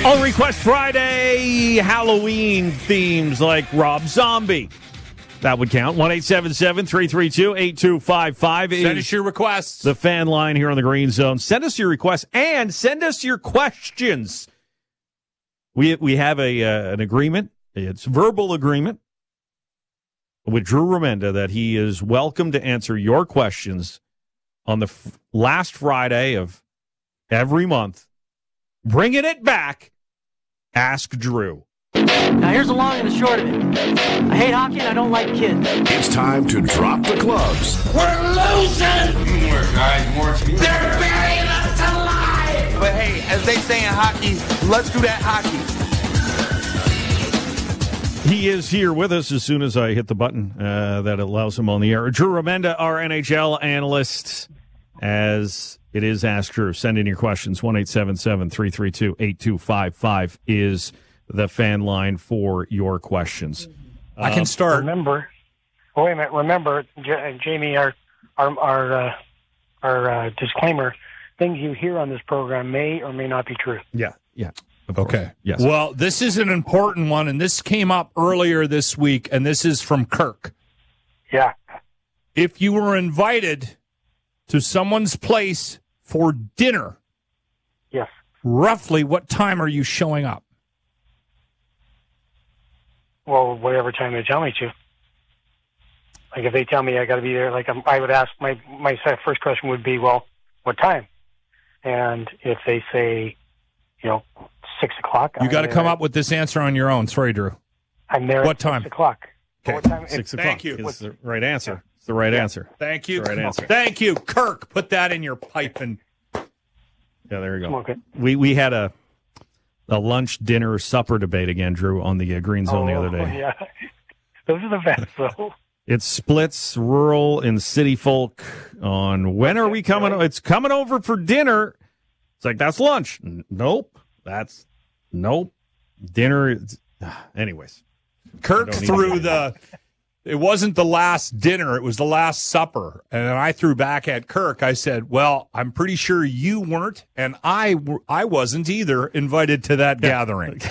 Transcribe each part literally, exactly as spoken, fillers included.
On Request Friday, Halloween themes like Rob Zombie. That would count. one eight seven seven, three three two, eight two five five Send us your requests. The fan line here on the Green Zone. Send us your requests and send us your questions. We we have a uh, an agreement. It's verbal agreement with Drew Remenda that he is welcome to answer your questions on the f- last Friday of every month. Bringing it back. Ask Drew. Now here's the long and the short of it. I hate hockey and I don't like kids. It's time to drop the clubs. We're losing! More guys, more teams. They're burying us alive! But hey, as they say in hockey, let's do that hockey. He is here with us as soon as I hit the button uh, that allows him on the air. Drew Remenda, our N H L analyst, as it is Ask Drew. Send in your questions. one eight seven seven, three three two, eight two five five is the fan line for your questions. I can start. Remember, oh, wait a minute. Remember, J- Jamie, our our our, uh, our uh, disclaimer: things you hear on this program may or may not be true. Yeah, yeah. Okay. Yes. Well, this is an important one, and this came up earlier this week, and this is from Kirk. Yeah. If you were invited to someone's place for dinner, yes, roughly what time are you showing up? Well, whatever time they tell me to. Like if they tell me I got to be there, like I'm, I would ask my my first question would be, well, what time? And if they say, you know, six o'clock, You got to I'm come there. up with this answer on your own. Sorry, Drew. I'm there. What at time? Six o'clock. Okay. What time? Six o'clock. Thank you. Is the right answer. It's the right answer. Thank you. It's the right answer. Thank you, Kirk. Put that in your pipe and. Yeah, there you go. Smoke it. We we had a a lunch, dinner, supper debate again, Drew, on the uh, Green Zone the other day. Yeah, those are the best, though. It splits rural and city folk on when are we coming? Really? It's coming over for dinner. It's like, that's lunch. N- Nope. That's nope. Dinner. is- Anyways. Kirk I don't threw even- the. It wasn't the last dinner. It was the last supper. And then I threw back at Kirk. I said, well, I'm pretty sure you weren't, and I, w- I wasn't either invited to that gathering.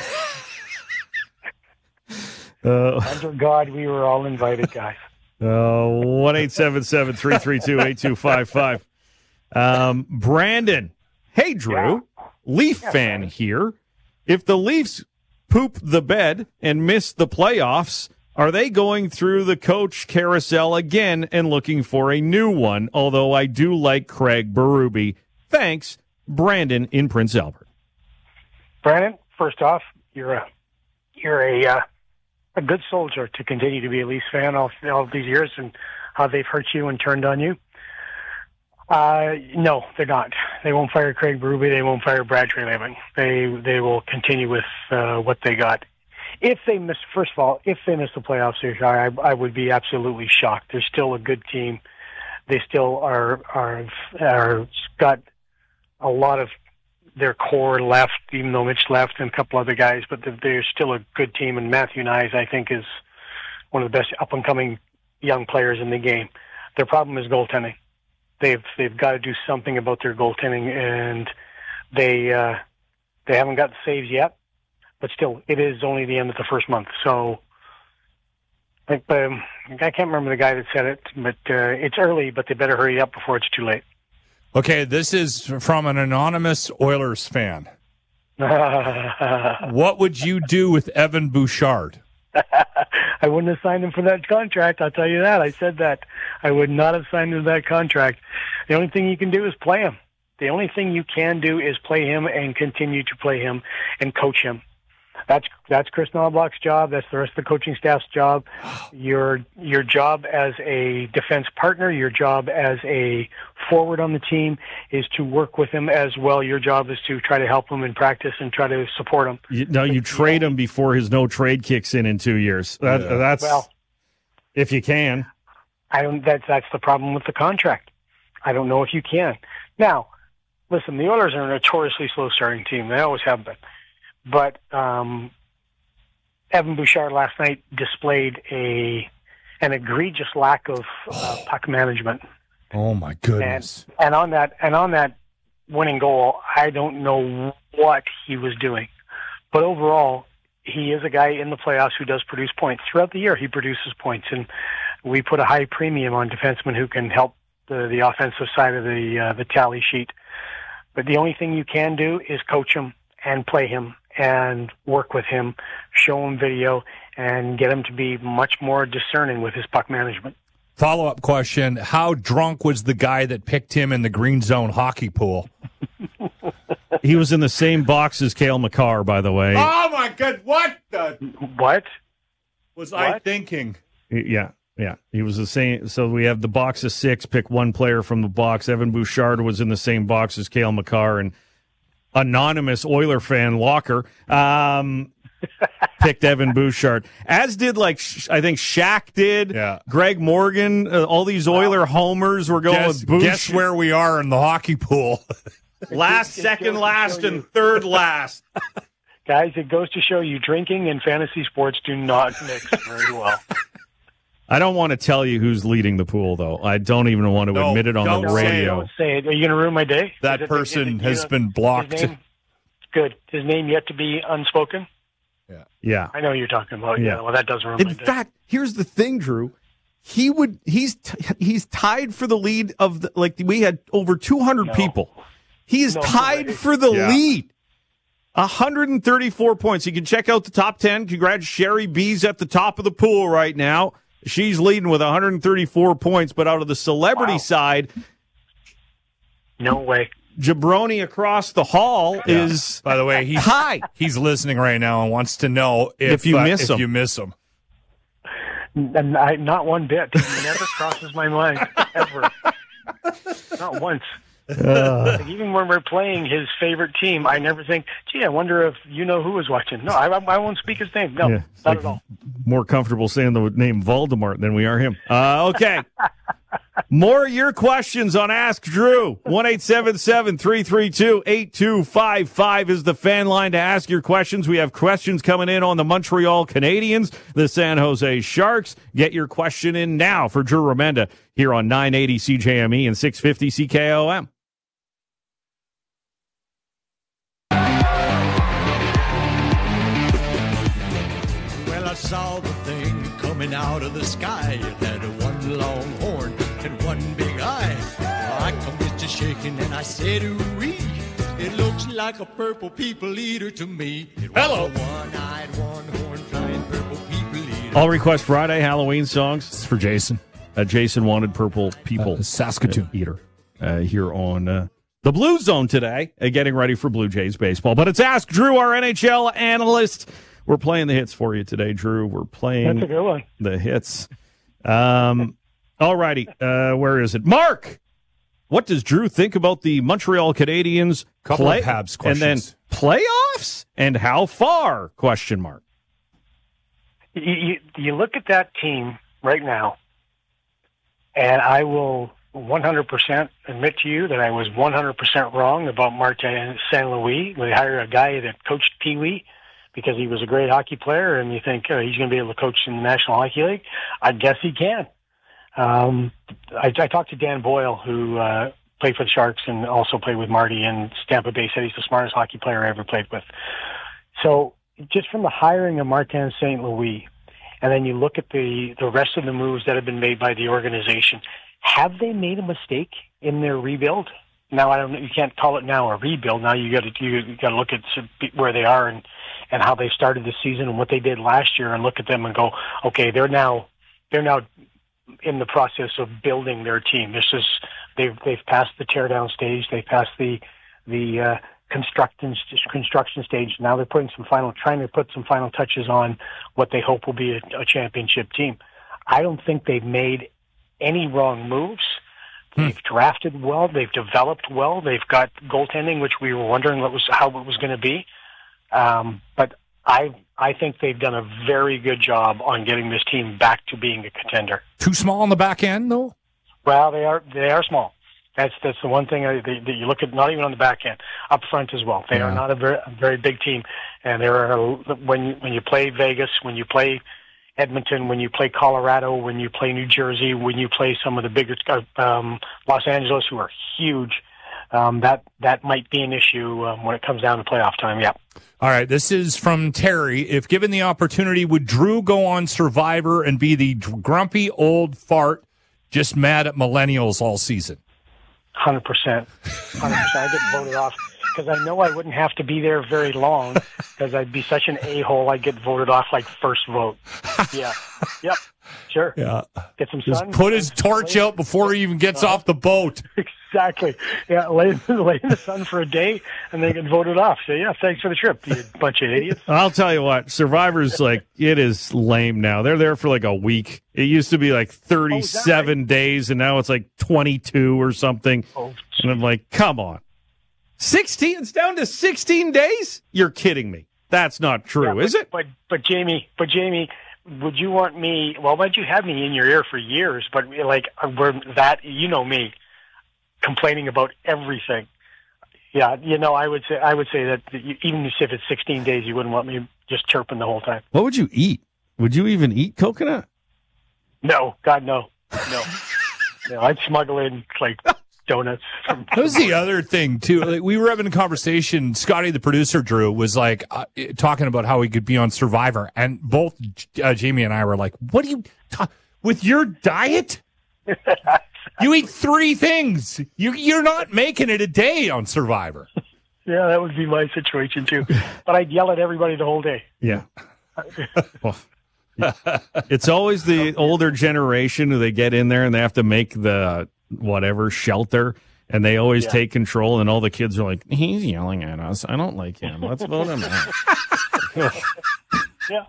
Uh, Under God, we were all invited, guys. uh, one eight seven seven, three three two, eight two five five. Um, Brandon. Hey, Drew. Yeah. Leaf Yeah, fan Brandon. here. If the Leafs poop the bed and miss the playoffs, are they going through the coach carousel again and looking for a new one? Although I do like Craig Berube. Thanks, Brandon in Prince Albert. Brandon, first off, you're a you're a uh, a good soldier to continue to be a Leafs fan all, all these years and how they've hurt you and turned on you. Uh, no, they're not. They won't fire Craig Berube. They won't fire Brad Treleving. They they will continue with uh, what they got. If they miss, first of all, if they miss the playoffs this year, I, I would be absolutely shocked. They're still a good team. They still are are are got a lot of their core left, even though Mitch left and a couple other guys, but they're, they're still a good team. And Matthew Nyes, I think, is one of the best up and coming young players in the game. Their problem is goaltending. They've they've got to do something about their goaltending, and they uh, they haven't got the saves yet. But still, it is only the end of the first month. So I, think, um, I can't remember the guy that said it, but uh, it's early, but they better hurry up before it's too late. Okay, this is from an anonymous Oilers fan. What would you do with Evan Bouchard? I wouldn't have signed him for that contract. I'll tell you that. I said that. I would not have signed him for that contract. The only thing you can do is play him. The only thing you can do is play him and continue to play him and coach him. That's that's Chris Knobloch's job. That's the rest of the coaching staff's job. Your your job as a defense partner, your job as a forward on the team is to work with him as well. Your job is to try to help him in practice and try to support him. You, no, you trade him before his no trade kicks in in two years. That, Yeah. That's Well, if you can. I don't. That's that's the problem with the contract. I don't know if you can. Now, listen, the Oilers are a notoriously slow starting team. They always have been. But um, Evan Bouchard last night displayed a an egregious lack of uh, puck management. Oh my goodness! And, and on that and on that winning goal, I don't know what he was doing. but overall, he is a guy in the playoffs who does produce points. Throughout the year, he produces points, and we put a high premium on defensemen who can help the, the offensive side of the uh, the tally sheet. But the only thing you can do is coach him and play him and work with him, show him video, and get him to be much more discerning with his puck management. Follow-up question, how drunk was the guy that picked him in the green zone hockey pool? He was in the same box as Cale Makar, by the way. Oh, my God. What the What? was What? I thinking? Yeah, yeah. He was the same. So we have the box of six, pick one player from the box. Evan Bouchard was in the same box as Cale Makar, and anonymous Oiler fan Locker um, picked Evan Bouchard, as did, like, I think Shaq did, Yeah. Greg Morgan, uh, all these Oiler homers were going Guess, with Bouchard. guess where we are in the hockey pool. Last, second last, and third last. Guys, it goes to show you drinking and fantasy sports do not mix very well. I don't want to tell you who's leading the pool, though. I don't even want to No, admit it on don't the say it. radio. Don't say it. Are you going to ruin my day? That Is it- person is it- has you know, been blocked. His name, good. His name yet to be unspoken? Yeah. I know who you're talking about. Yeah. Yeah, well, that does ruin In my day. fact, here's the thing, Drew. He would he's t- he's tied for the lead of the, like we had over two hundred No. people. He is No tied way. for the Yeah. lead. one hundred thirty-four points. You can check out the top ten. Congrats, Sherry B's at the top of the pool right now. She's leading with one hundred thirty-four points, but out of the celebrity Wow. side, No way. Jabroni across the hall is By the way, he's, high. he's listening right now and wants to know if, If you uh, miss if him. you miss him. And I, not one bit. It never crosses my mind, ever. Not once. Like, even when we're playing his favorite team, I never think, gee, I wonder if you know who was watching. No, I, I won't speak his name. No, Yeah, not it's like at all. more comfortable saying the name Voldemort than we are him. Uh, okay. More of your questions on Ask Drew. one eight seven seven, three three two, eight two five five is the fan line to ask your questions. We have questions coming in on the Montreal Canadiens, the San Jose Sharks. Get your question in now for Drew Remenda here on nine eighty C J M E and six fifty C K O M. Well, I saw the thing coming out of the sky. It had one long horn and one big eye. I commenced to shaking and I said, ooh-wee. It looks like a purple people eater to me. It was Hello. a one-eyed, one-horned, flying purple people eater. All Request Friday Halloween songs. It's for Jason. Uh, Jason wanted Purple People Uh, Saskatoon. Eater uh, here on uh, the Blue Zone today, uh, getting ready for Blue Jays baseball. But it's Ask Drew, our N H L analyst. We're playing the hits for you today, Drew. We're playing That's a good one. the hits. Um, all righty. Uh, where is it? Mark, what does Drew think about the Montreal Canadiens Couple play- of Habs and then questions. playoffs and how far? Question mark. You, you, you look at that team right now, and I will one hundred percent admit to you that I was one hundred percent wrong about Martin Saint Louis. We hired a guy that coached Pee Wee because he was a great hockey player, and you think oh, he's going to be able to coach in the National Hockey League. I guess he can. Um, I, I talked to Dan Boyle, who uh, played for the Sharks and also played with Marty in Tampa Bay. Said he's the smartest hockey player I ever played with. So just from the hiring of Martin Saint Louis, and then you look at the, the rest of the moves that have been made by the organization, have they made a mistake in their rebuild? Now, I don't. You can't call it now a rebuild. Now you got to you got to look at where they are and and how they started the season and what they did last year, and look at them and go, okay, they're now they're now in the process of building their team. This is they've they've passed the teardown stage. They passed the the uh, construction construction stage. Now they're putting some final, trying to put some final touches on what they hope will be a, a championship team. I don't think they've made any wrong moves. They've drafted well. They've developed well. They've got goaltending, which we were wondering what was how it was going to be. Um, but I I think they've done a very good job on getting this team back to being a contender. Too small on the back end, though? Well, they are they are small. That's that's the one thing I, that that you look at. Not even on the back end, up front as well. They Yeah. are not a very a very big team, and there are when you, when you play Vegas, when you play Edmonton, when you play Colorado, when you play New Jersey, when you play some of the bigger uh, um, Los Angeles, who are huge. um, that that might be an issue um, when it comes down to playoff time. Yeah. All right, this is from Terry. If given the opportunity, would Drew go on Survivor and be the grumpy old fart just mad at millennials all season? one hundred percent. one hundred percent. I get voted off because I know I wouldn't have to be there very long because I'd be such an a-hole. I'd get voted off like first vote. Yeah. Yep. Sure. Yeah. Get some Just sun. put his torch out before he even gets uh-huh. off the boat. Exactly. Yeah, lay, lay in the sun for a day and then get voted off. So, yeah, thanks for the trip, you bunch of idiots. I'll tell you what, Survivor's like, it is lame now. They're there for like a week. It used to be like thirty-seven oh, right? days, and now it's like twenty-two or something. Oh, and I'm like, come on. sixteen? It's down to sixteen days? You're kidding me. That's not true, yeah, but, is it? But, but, Jamie, but, Jamie, would you want me, well, why'd you have me in your ear for years, but like, we're that, you know me, complaining about everything. Yeah, you know, I would say I would say that you, even if it's sixteen days, you wouldn't want me just chirping the whole time. What would you eat? Would you even eat coconut? No, God, no, no. no I'd smuggle in like donuts. From- that was the other thing too. Like, we were having a conversation. Scotty, the producer, Drew, was like uh, talking about how he could be on Survivor, and both uh, Jamie and I were like, "What do you ta- with your diet?" You eat three things. You, you're not making it a day on Survivor. Yeah, that would be my situation, too. But I'd yell at everybody the whole day. Yeah. Well, it's always the older generation who they get in there and they have to make the whatever shelter, and they always yeah. take control, and all the kids are like, he's yelling at us. I don't like him. Let's vote him out. Yeah.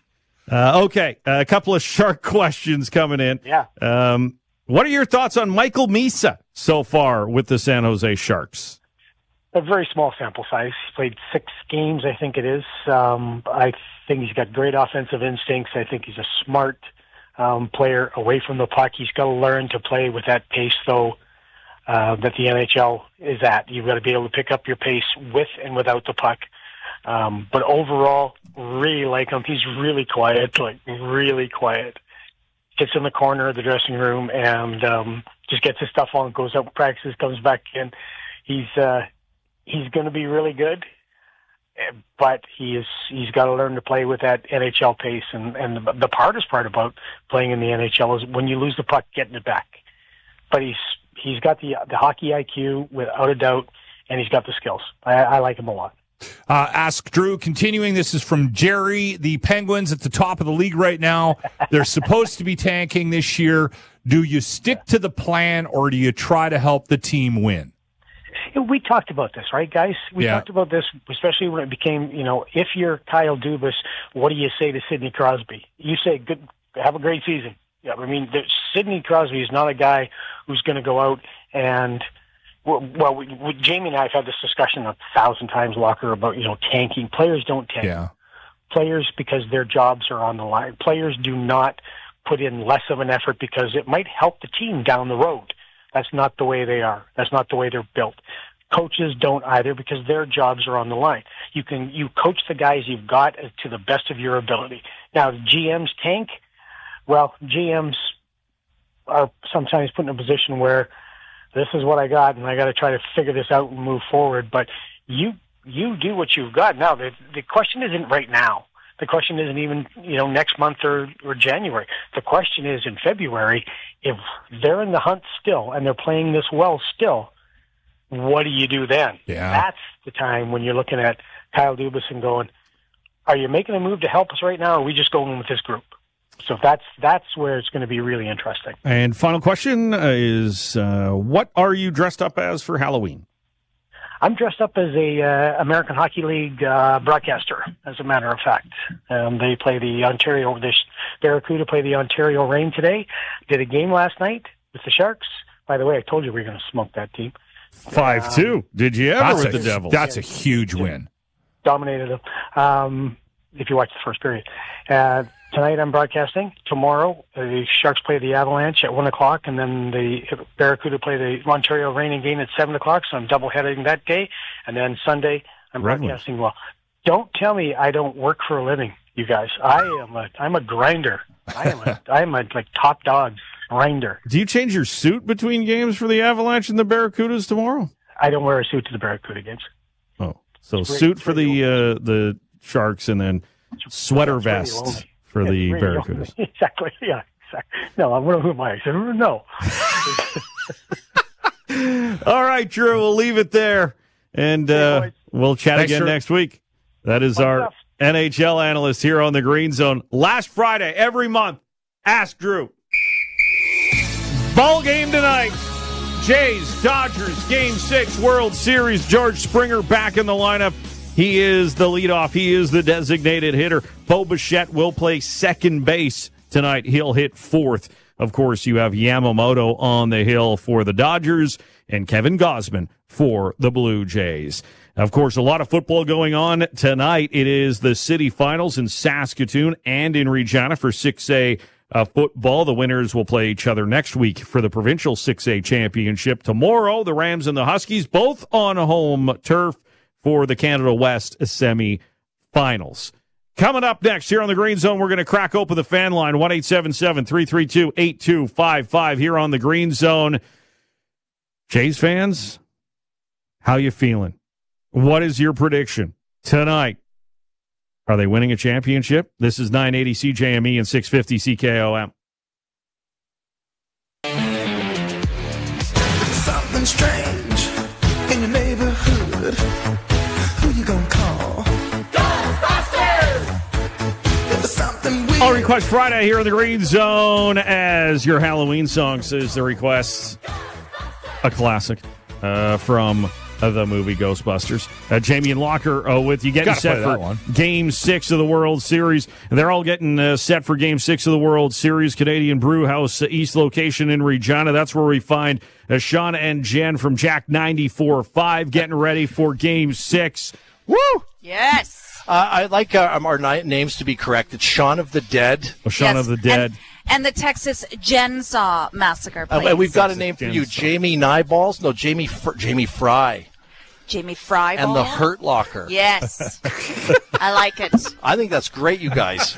Uh, okay, a couple of shark questions coming in. Yeah. Um, What are your thoughts on Michael Misa so far with the San Jose Sharks? A very small sample size. He played six games, I think it is. Um, I think he's got great offensive instincts. I think he's a smart um, player away from the puck. He's got to learn to play with that pace, though, uh, that the N H L is at. You've got to be able to pick up your pace with and without the puck. Um, but overall, really like him. He's really quiet, like really quiet. Gets in the corner of the dressing room and um, just gets his stuff on, goes out, practices, comes back in. He's uh, he's going to be really good, but he is he's got to learn to play with that N H L pace. And, and the, the hardest part about playing in the N H L is when you lose the puck, getting it back. But he's he's got the the hockey I Q without a doubt, and he's got the skills. I, I like him a lot. Uh, ask Drew, continuing, this is from Jerry. The Penguins at the top of the league right now. They're supposed to be tanking this year. Do you stick to the plan, or do you try to help the team win? We talked about this, right, guys? We yeah. talked about this, especially when it became, you know, if you're Kyle Dubas, what do you say to Sidney Crosby? You say, "Good, have a great season." Yeah, I mean, the, Sidney Crosby is not a guy who's going to go out and Well, we, we, Jamie and I have had this discussion a thousand times, Walker, about, you know, tanking. Players don't tank. Yeah. Players, because their jobs are on the line. Players do not put in less of an effort because it might help the team down the road. That's not the way they are. That's not the way they're built. Coaches don't either because their jobs are on the line. You can you coach the guys you've got to the best of your ability. Now, G Ms tank. Well, G Ms are sometimes put in a position where this is what I got, and I got to try to figure this out and move forward. But you you do what you've got. Now, the the question isn't right now. The question isn't even, you know, next month or, or January. The question is in February, if they're in the hunt still and they're playing this well still, what do you do then? Yeah. That's the time when you're looking at Kyle Dubas and going, are you making a move to help us right now, or are we just going with this group? So that's that's where it's going to be really interesting. And final question is, uh, what are you dressed up as for Halloween? I'm dressed up as a uh, American Hockey League uh, broadcaster, as a matter of fact. Um, they play the Ontario, the Barracuda play the Ontario Reign today. Did a game last night with the Sharks. By the way, I told you we were going to smoke that team. five two. Um, Did you ever with a, the Devils? That's a huge win. Dominated them. Um, if you watch the first period. Uh, tonight I'm broadcasting. Tomorrow, uh, the Sharks play the Avalanche at one o'clock, and then the Barracuda play the Ontario Reign again at seven o'clock, so I'm double-heading that day. And then Sunday, I'm Red broadcasting. Well, don't tell me I don't work for a living, you guys. I am a, I'm a grinder. I am a, I am a, like, top dog grinder. Do you change your suit between games for the Avalanche and the Barracudas tomorrow? I don't wear a suit to the Barracuda games. Oh, so It's suit really- for the uh, the Sharks, and then sweater It's really vest lonely. for Yeah, the it's really Barracudas. lonely. Exactly. Yeah. Exactly. No, I'm who am I? I said, no. All right, Drew, we'll leave it there, and uh, boys. we'll chat Thanks, again Drew. next week. That is Fun our stuff. N H L analyst here on the Green Zone. Last Friday, every month, Ask Drew. Ball game tonight. Jays, Dodgers, Game six, World Series. George Springer back in the lineup. He is the leadoff. He is the designated hitter. Bo Bichette will play second base tonight. He'll hit fourth. Of course, you have Yamamoto on the hill for the Dodgers and Kevin Gausman for the Blue Jays. Of course, a lot of football going on tonight. It is the city finals in Saskatoon and in Regina for six A uh, football. The winners will play each other next week for the provincial six A championship. Tomorrow, the Rams and the Huskies both on home turf for the Canada West semi-finals. Coming up next here on the Green Zone, we're going to crack open the fan line, one eight seven seven, three three two, eight two five five here on the Green Zone. Jays fans, how you feeling? What is your prediction tonight? Are they winning a championship? This is nine eighty C J M E and six fifty C K O M. Something strange in your neighborhood. Who you gonna call? Ghostbusters! If there's something weird. All Request Friday here in the Green Zone as your Halloween song says the request. A classic uh, from uh, the movie Ghostbusters. Uh, Jamie and Locker uh, with you getting Gotta set play for that one. Game six of the World Series. They're all getting uh, set for Game six of the World Series. Canadian Brew House uh, East location in Regina. That's where we find uh, Sean and Jen from Jack ninety-four point five getting ready for Game six. Woo! Yes. Uh, I'd like uh, um, our ni- names to be correct. It's Shaun of the Dead. Oh, Shaun Yes. of the Dead. And, and the Texas Gensaw Massacre. Uh, Plays. we've got a name for you. Gensaw. Jamie Nieballs? No, Jamie Fr- Jamie Fry. Jamie Fry. And the Hurt Locker. Yes. I like it. I think that's great, you guys.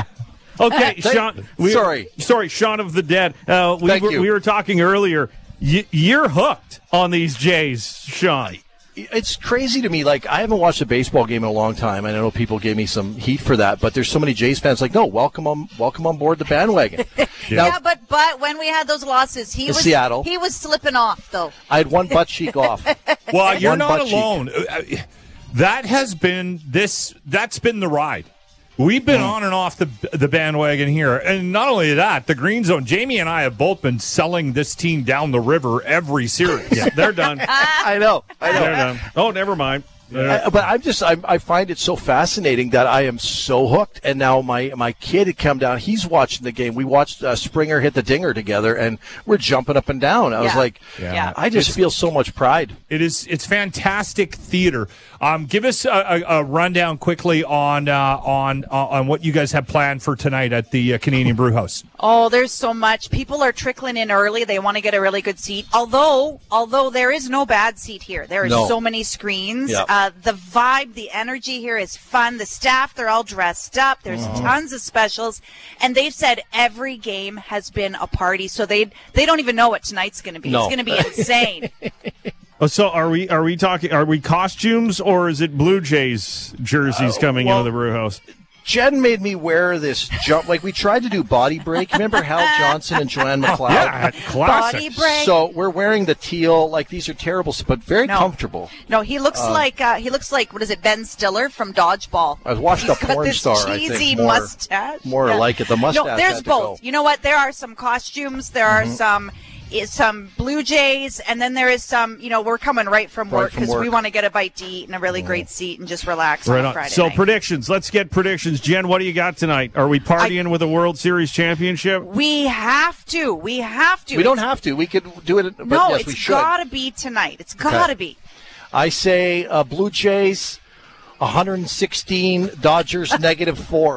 Okay, Sean. We, Sorry. Sorry, Shaun of the Dead. Uh, we, Thank were, you. we were talking earlier. Y- you're hooked on these Jays, Sean. It's crazy to me. Like, I haven't watched a baseball game in a long time, and I know people gave me some heat for that, but there's so many Jays fans like, no, welcome on, welcome on board the bandwagon. Yeah. Now, Yeah, but but when we had those losses, he was Seattle. he was slipping off though. I had one butt cheek off. Well, you're One not butt cheek. alone. Uh, That has been this. That's been the ride. We've been on and off the the bandwagon here, and not only that, the Green Zone. Jamie and I have both been selling this team down the river every series. Yeah, they're done. I know. I know. They're done. Oh, never mind. I, but I'm just I, I find it so fascinating that I am so hooked, and now my my kid had come down. He's watching the game. We watched uh, Springer hit the dinger together, and we're jumping up and down. I was Yeah. like, Yeah. I just It's- feel so much pride. It is. It's fantastic theater. Um, give us a, a, a rundown quickly on uh, on uh, on what you guys have planned for tonight at the uh, Canadian Brew House. Oh, there's so much. People are trickling in early. They want to get a really good seat. Although, although there is no bad seat here. There are No. so many screens. Yep. Uh, the vibe, the energy here is fun. The staff, they're all dressed up. There's tons of specials, and they've said every game has been a party. So they they don't even know what tonight's going to be. No. It's going to be insane. Oh, so are we? Are we talking? Are we costumes, or is it Blue Jays jerseys coming well- into the brew house? Jen made me wear this jump. Like, we tried to do body break. Remember Hal Johnson and Joanne McLeod? Yeah, classic. Body break. So we're wearing the teal. Like, these are terrible, but very No. comfortable. No, he looks like uh, he looks like what is it? Ben Stiller from Dodgeball. I was watching a He's got porn this star, I cheesy think. More, mustache. more Yeah. like it. The mustache. No, there's had to both. go. You know what? There are some costumes. There are Mm-hmm. some is some Blue Jays, and then there is some. You know, we're coming right from Right work from because we work. want to get a bite to eat and a really great seat and just relax Right on a on. Friday So night. predictions. Let's get predictions. Jen, what do you got tonight? Are we partying with a World Series championship? we have to. We have to. We don't It's- have to. We could do it, but No, yes, we it's should. got to be tonight. It's got to be. I say uh, Blue Jays, one hundred sixteen, Dodgers, negative four.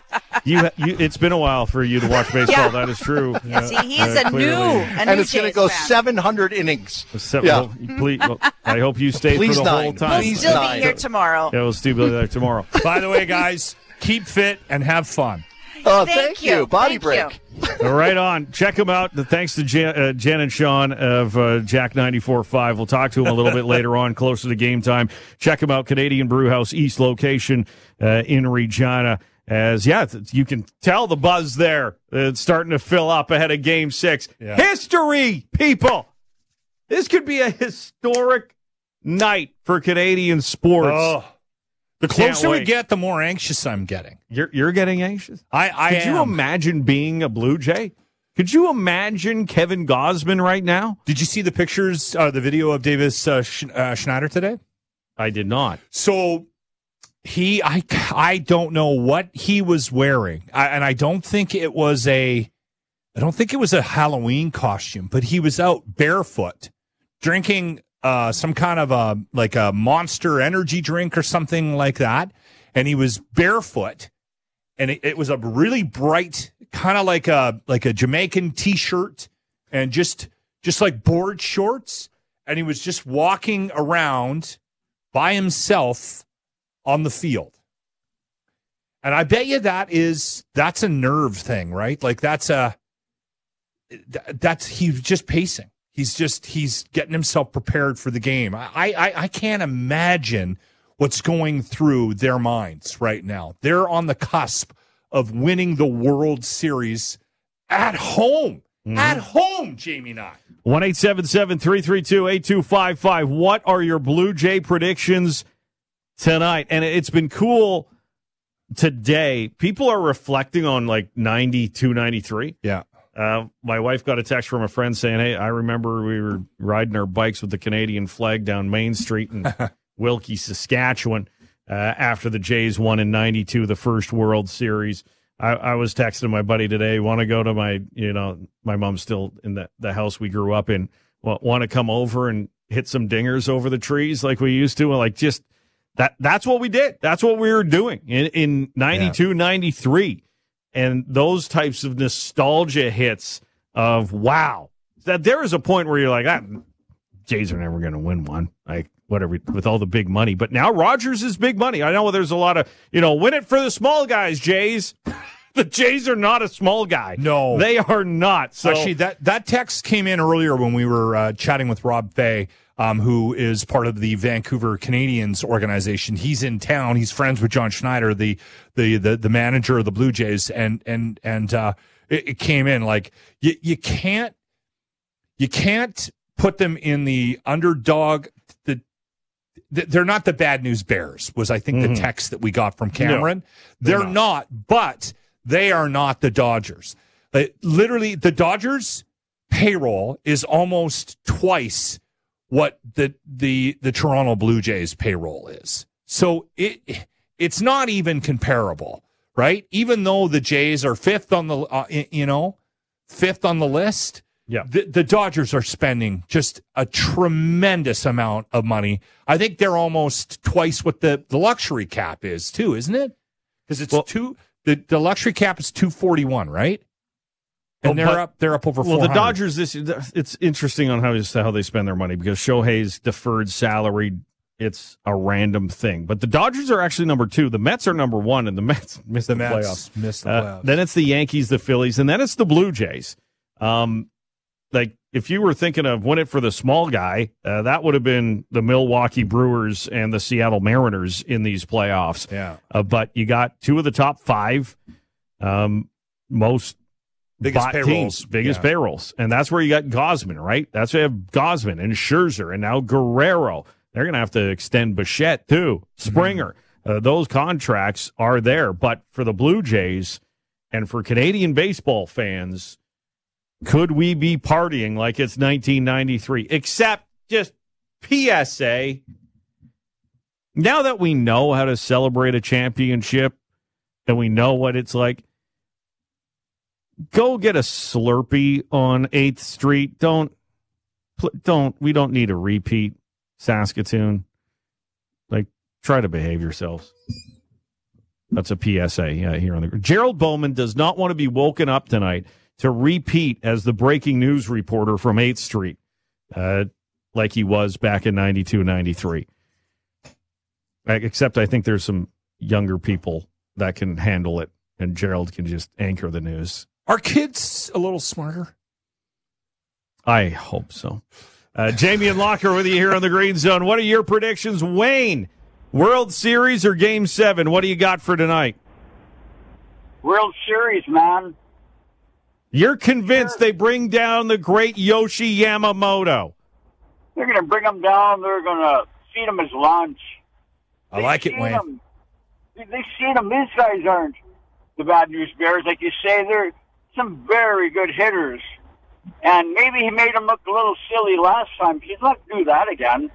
You, you, it's been a while for you to watch baseball. Yeah. That is true. Yeah, See, he's uh, a clearly. new, a And new it's going to Jays go fan. seven hundred innings. So, Yeah. well, please, well, I hope you stay Please for the nine. whole time. We'll Please still nine. be here tomorrow. Yeah, we'll still be there tomorrow. By the way, guys, keep fit and have fun. Oh, thank, thank you. Body thank break. You. Right on. Check them out. Thanks to Jen, uh, Jen and Sean of uh, Jack ninety-four point five. We'll talk to them a little bit later on, closer to game time. Check them out, Canadian Brewhouse East location uh, in Regina. As, yeah, you can tell the buzz there. It's starting to fill up ahead of Game six. Yeah. History, people! This could be a historic night for Canadian sports. Oh. The Can't closer we wait. get, the more anxious I'm getting. You're you're getting anxious? I, I Could am. you imagine being a Blue Jay? Could you imagine Kevin Gosman right now? Did you see the pictures, uh, the video of Davis uh, Sch- uh, Schneider today? I did not. So he, I, I don't know what he was wearing, I, and I don't think it was a, I don't think it was a Halloween costume, but he was out barefoot, drinking uh, some kind of a like a Monster Energy drink or something like that, and he was barefoot, and it, it was a really bright, kind of like a like a Jamaican T-shirt, and just just like board shorts, and he was just walking around by himself on the field. And I bet you that is that's a nerve thing, right? Like that's a that's he's just pacing. He's just he's getting himself prepared for the game. I I I can't imagine what's going through their minds right now. They're on the cusp of winning the World Series at home. Mm-hmm. At home, Jamie and I. one eight seven seven, three three two, eight two five five. What are your Blue Jay predictions tonight? And it's been cool today. People are reflecting on like ninety-two, ninety-three. Yeah. Uh, my wife got a text from a friend saying, hey, I remember we were riding our bikes with the Canadian flag down Main Street in Wilkie, Saskatchewan, uh, after the Jays won in ninety-two, the first World Series. I, I was texting my buddy today, want to go to my, you know, my mom's still in the, the house we grew up in, want to come over and hit some dingers over the trees like we used to. And like just that, that's what we did. That's what we were doing in, in ninety-two, yeah. ninety-three. And those types of nostalgia hits of, wow, that there is a point where you're like, ah, Jays are never going to win one, like whatever, with all the big money. But now Rogers is big money. I know there's a lot of, you know, win it for the small guys, Jays. The Jays are not a small guy. No. They are not. So actually, that, that text came in earlier when we were uh, chatting with Rob Fay, um, who is part of the Vancouver Canadians organization. He's in town. He's friends with John Schneider, the the the, the manager of the Blue Jays, and and and uh, it, it came in like you you can't you can't put them in the underdog. The they're not the bad news bears. Was I think mm-hmm. the text that we got from Cameron? No, they're, they're not. not, but they are not the Dodgers. Uh, literally, the Dodgers payroll is almost twice what the the the Toronto Blue Jays payroll is. So it it's not even comparable, right? Even though the Jays are fifth on the uh, you know fifth on the list, yeah, the, the Dodgers are spending just a tremendous amount of money. I think they're almost twice what the, the luxury cap is too, isn't it? Because it's well, two the the luxury cap is two forty one, right? And well, they're but, up. They're up over. Well, the Dodgers. This it's interesting on how how they spend their money because Shohei's deferred salary. It's a random thing, but the Dodgers are actually number two. The Mets are number one, and the Mets missed the, the Mets playoffs. Missed the playoffs. Uh, then it's the Yankees, the Phillies, and then it's the Blue Jays. Um, like if you were thinking of win it for the small guy, uh, that would have been the Milwaukee Brewers and the Seattle Mariners in these playoffs. Yeah, uh, but you got two of the top five um, most. Biggest payrolls. Teams, biggest yeah. payrolls. And that's where you got Gosman, right? That's where you have Gosman and Scherzer and now Guerrero. They're going to have to extend Bichette, too. Springer. Mm-hmm. Uh, those contracts are there. But for the Blue Jays and for Canadian baseball fans, could we be partying like it's nineteen ninety-three? Except just P S A. Now that we know how to celebrate a championship and we know what it's like, go get a Slurpee on eighth Street. Don't, don't, we don't need a repeat, Saskatoon. Like, try to behave yourselves. That's a P S A yeah, here on the. Gerald Bowman does not want to be woken up tonight to repeat as the breaking news reporter from eighth Street, uh, like he was back in ninety-two, ninety-three. Except I think there's some younger people that can handle it and Gerald can just anchor the news. Are kids a little smarter? I hope so. Uh, Jamie and Locker with you here on the Green Zone. What are your predictions, Wayne? World Series or Game Seven? What do you got for tonight? World Series, man. You're convinced they bring down the great Yoshi Yamamoto. They're going to bring him down. They're going to feed him his lunch. I like it, Wayne. Him. They've seen him. These guys aren't the Bad News Bears. Like you say, they're some very good hitters. And maybe he made him look a little silly last time. He's not do that again.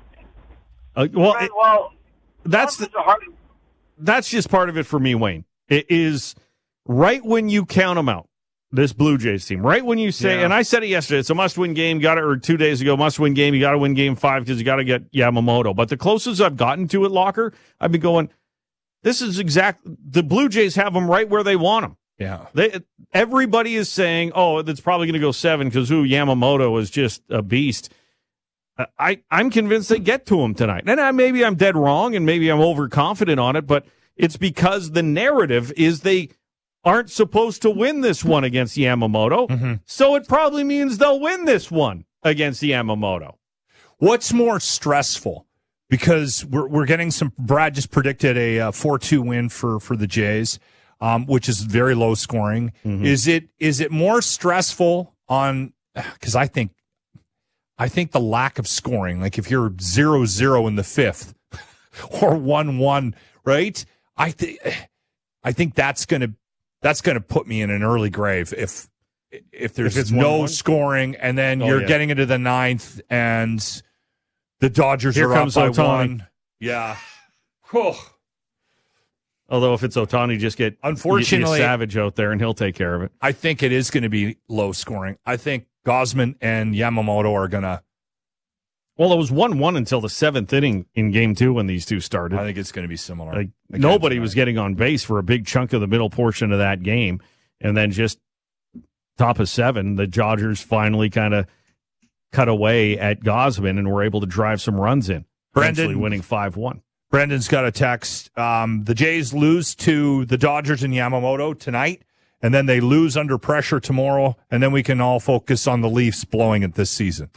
Uh, well, right, well, that's the, hard... that's just part of it for me, Wayne. It is right when you count them out, this Blue Jays team, right when you say, yeah. and I said it yesterday, it's a must-win game, got it, or two days ago, must-win game, you got to win game five because you got to get Yamamoto. But the closest I've gotten to it, Locker, I've been going, this is exact, the Blue Jays have them right where they want them. Yeah. They, everybody is saying, oh, it's probably going to go seven because, ooh, Yamamoto is just a beast. I, I'm convinced they get to him tonight. And I, maybe I'm dead wrong and maybe I'm overconfident on it, but it's because the narrative is they aren't supposed to win this one against Yamamoto. Mm-hmm. So it probably means they'll win this one against Yamamoto. What's more stressful? Because we're we're getting some. Brad just predicted a uh, four two win for, for the Jays, um, which is very low scoring. Mm-hmm. Is it is it more stressful on? Because I think I think the lack of scoring, like if you're zero zero in the fifth or one one, right? I think I think that's gonna that's gonna put me in an early grave if if there's if it's no one one? scoring and then oh, you're yeah. getting into the ninth and the Dodgers Here are comes up by Ohtani. one. Yeah. Whew. Although if it's Ohtani, just get Unfortunately, get Savage out there and he'll take care of it. I think it is going to be low scoring. I think Gausman and Yamamoto are going to. Well, it was one one until the seventh inning in game two when these two started. I think it's going to be similar. Like, nobody was getting on base for a big chunk of the middle portion of that game. And then just top of seven, the Dodgers finally kind of cut away at Gausman and were able to drive some runs in. Brendan eventually winning five one. Brendan's got a text. Um, the Jays lose to the Dodgers and Yamamoto tonight, and then they lose under pressure tomorrow, and then we can all focus on the Leafs blowing it this season.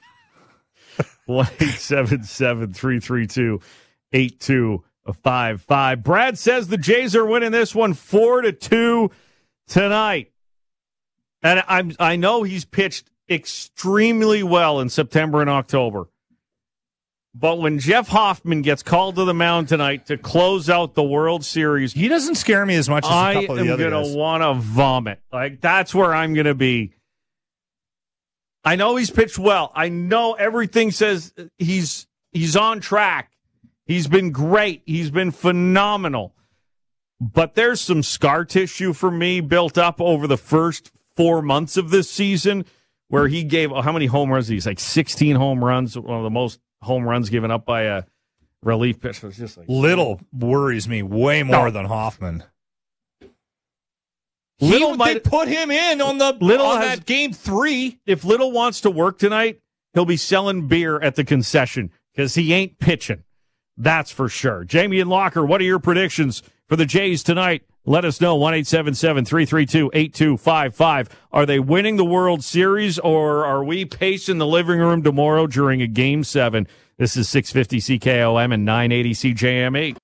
one eight seven seven, three three two, eight two five five. Brad says the Jays are winning this one four to two tonight. And I'm I know he's pitched extremely well in September and October. But when Jeff Hoffman gets called to the mound tonight to close out the World Series, he doesn't scare me as much as a couple of the other guys. I am going to want to vomit. Like, that's where I'm going to be. I know he's pitched well. I know everything says he's he's on track. He's been great. He's been phenomenal. But there's some scar tissue for me built up over the first four months of this season where he gave, oh, how many home runs? He's like sixteen home runs, one of the most home runs given up by a relief pitcher. It's just like, Little worries me way more no. than Hoffman. Little he, might they put him in on the Little on has, that game three. If Little wants to work tonight, he'll be selling beer at the concession because he ain't pitching. That's for sure. Jamie and Locker, what are your predictions for the Jays tonight? Let us know, one eight seven seven, three three two, eight two five five. Are they winning the World Series, or are we pacing the living room tomorrow during a Game seven? This is six fifty C K O M and nine eighty C J M E.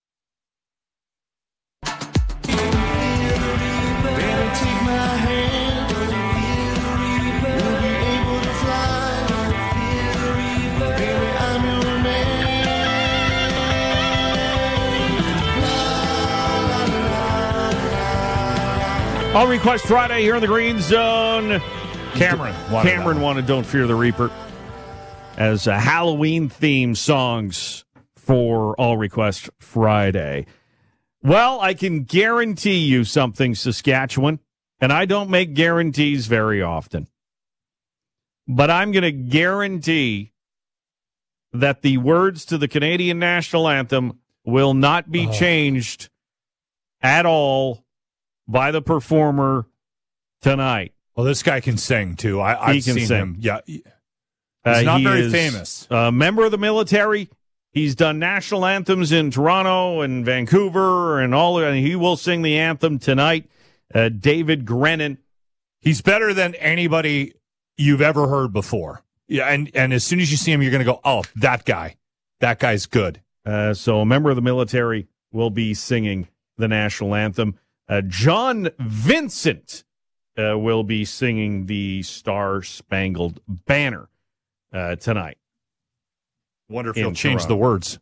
All Request Friday here in the Green Zone. Cameron wanted Cameron wanted Don't Fear the Reaper as a Halloween theme songs for All Request Friday. Well, I can guarantee you something, Saskatchewan, and I don't make guarantees very often. But I'm going to guarantee that the words to the Canadian National Anthem will not be oh. changed at all by the performer tonight. Well, this guy can sing, too. I, I've he can seen sing. him. Yeah. He's uh, not he very is famous. A member of the military. He's done national anthems in Toronto and Vancouver and all, and he will sing the anthem tonight. Uh, David Grennan. He's better than anybody you've ever heard before. Yeah, and, and as soon as you see him, you're going to go, oh, that guy. That guy's good. Uh, so a member of the military will be singing the national anthem. Uh, John Vincent uh, will be singing the Star-Spangled Banner uh, tonight. Wonder if he'll change the words.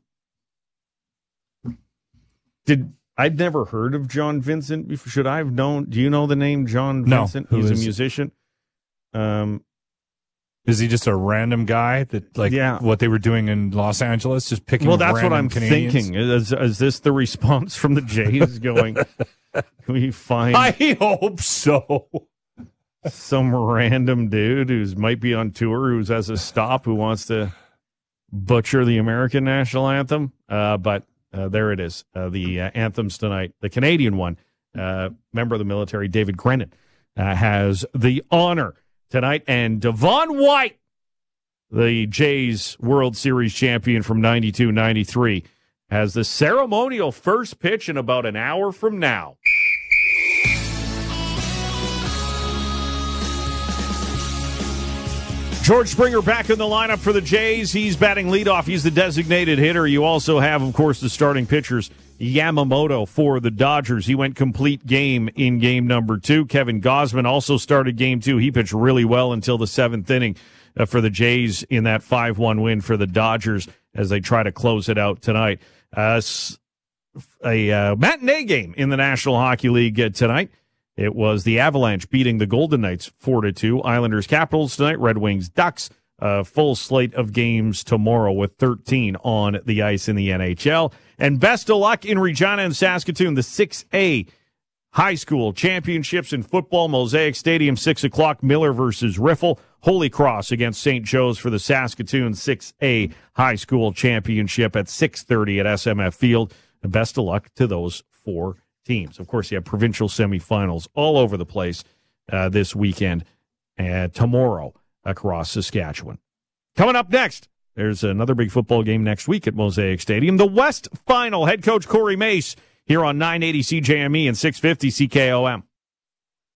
Did I'd never heard of John Vincent before. Should I have known? Do you know the name John No. Vincent? Who He's is a it? musician. Um, Is he just a random guy that, like, Yeah. what they were doing in Los Angeles, just picking well, that's what random I'm Canadians? thinking. Is, is this the response from the Jays going, can we find I hope so. some random dude who's might be on tour, who's has a stop, who wants to butcher the American national anthem? Uh, but uh, there it is. Uh, the uh, anthems tonight. The Canadian one, uh, member of the military, David Grennan, uh, has the honor tonight. And Devon White, the Jays World Series champion from ninety-two ninety-three, has the ceremonial first pitch in about an hour from now. George Springer back in the lineup for the Jays. He's batting leadoff. He's the designated hitter. You also have, of course, the starting pitchers. Yamamoto for the Dodgers. He went complete game in game number two. Kevin Gausman also started game two. He pitched really well until the seventh inning uh, for the Jays in that five one win for the Dodgers as they try to close it out tonight. Uh, a uh, matinee game in the National Hockey League uh, tonight. It was the Avalanche beating the Golden Knights four to two. Islanders Capitals tonight. Red Wings Ducks. A full slate of games tomorrow with thirteen on the ice in the N H L. And best of luck in Regina and Saskatoon. The six A high school championships in football. Mosaic Stadium, six o'clock. Miller versus Riffle. Holy Cross against Saint Joe's for the Saskatoon six A high school championship at six thirty at S M F Field. And best of luck to those four teams. Of course, you have provincial semifinals all over the place uh, this weekend and tomorrow across Saskatchewan. Coming up next, there's another big football game next week at Mosaic Stadium. The West Final. Head coach Corey Mace here on nine eighty C J M E and six fifty C K O M.